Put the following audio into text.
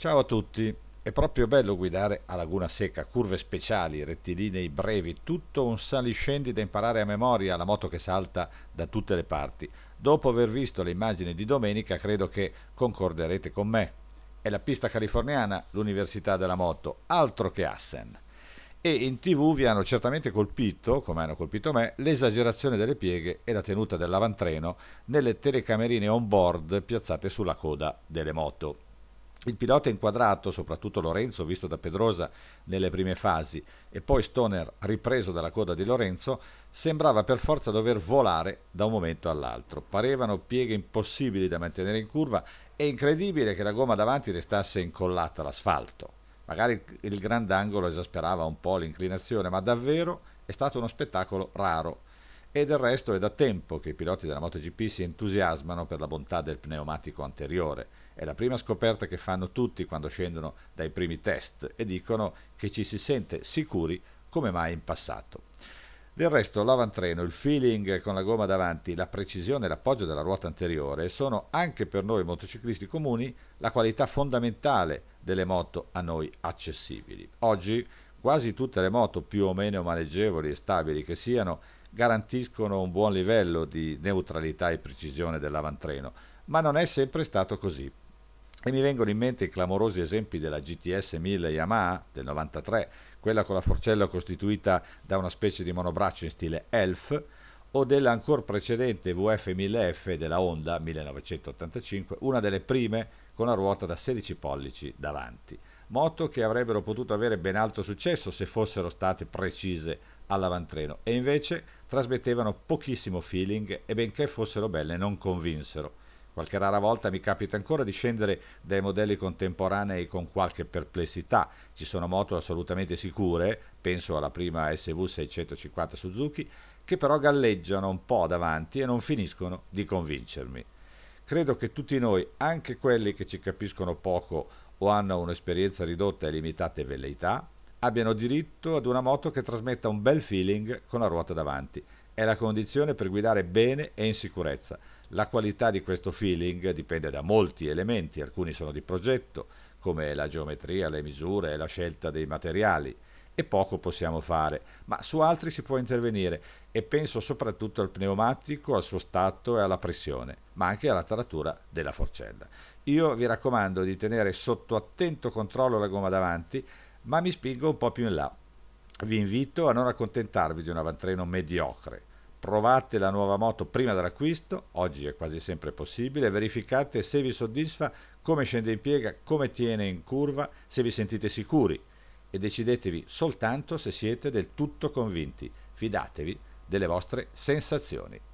Ciao a tutti, è proprio bello guidare a Laguna Seca, curve speciali, rettilinei brevi, tutto un saliscendi da imparare a memoria, la moto che salta da tutte le parti. Dopo aver visto le immagini di domenica, credo che concorderete con me. È la pista californiana, l'Università della Moto, altro che Assen. E in TV vi hanno certamente colpito, come hanno colpito me, l'esagerazione delle pieghe e la tenuta dell'avantreno nelle telecamerine on board piazzate sulla coda delle moto. Il pilota inquadrato, soprattutto Lorenzo, visto da Pedrosa nelle prime fasi, e poi Stoner ripreso dalla coda di Lorenzo, sembrava per forza dover volare da un momento all'altro. Parevano pieghe impossibili da mantenere in curva e incredibile che la gomma davanti restasse incollata all'asfalto. Magari il grandangolo esasperava un po' l'inclinazione, ma davvero è stato uno spettacolo raro. E del resto è da tempo che i piloti della MotoGP si entusiasmano per la bontà del pneumatico anteriore. È la prima scoperta che fanno tutti quando scendono dai primi test e dicono che ci si sente sicuri come mai in passato. Del resto l'avantreno, il feeling con la gomma davanti, la precisione e l'appoggio della ruota anteriore sono anche per noi motociclisti comuni la qualità fondamentale delle moto a noi accessibili. Oggi quasi tutte le moto più o meno maneggevoli e stabili che siano garantiscono un buon livello di neutralità e precisione dell'avantreno, ma non è sempre stato così. E mi vengono in mente i clamorosi esempi della GTS 1000 Yamaha del 93, quella con la forcella costituita da una specie di monobraccio in stile Elf, o della ancora precedente VF 1000F della Honda 1985, una delle prime con la ruota da 16 pollici davanti. Moto che avrebbero potuto avere ben altro successo se fossero state precise all'avantreno e invece trasmettevano pochissimo feeling e benché fossero belle non convinsero. Qualche rara volta mi capita ancora di scendere dai modelli contemporanei con qualche perplessità. Ci sono moto assolutamente sicure, penso alla prima SV 650 Suzuki, che però galleggiano un po' davanti e non finiscono di convincermi. Credo che tutti noi, anche quelli che ci capiscono poco o hanno un'esperienza ridotta e limitata velleità, abbiano diritto ad una moto che trasmetta un bel feeling con la ruota davanti. È la condizione per guidare bene e in sicurezza. La qualità di questo feeling dipende da molti elementi, alcuni sono di progetto, come la geometria, le misure e la scelta dei materiali, e poco possiamo fare, ma su altri si può intervenire e penso soprattutto al pneumatico, al suo stato e alla pressione, ma anche alla taratura della forcella. Io vi raccomando di tenere sotto attento controllo la gomma davanti, ma mi spingo un po' più in là. Vi invito a non accontentarvi di un avantreno mediocre. Provate la nuova moto prima dell'acquisto, oggi è quasi sempre possibile, verificate se vi soddisfa, come scende in piega, come tiene in curva, se vi sentite sicuri e decidetevi soltanto se siete del tutto convinti. Fidatevi delle vostre sensazioni.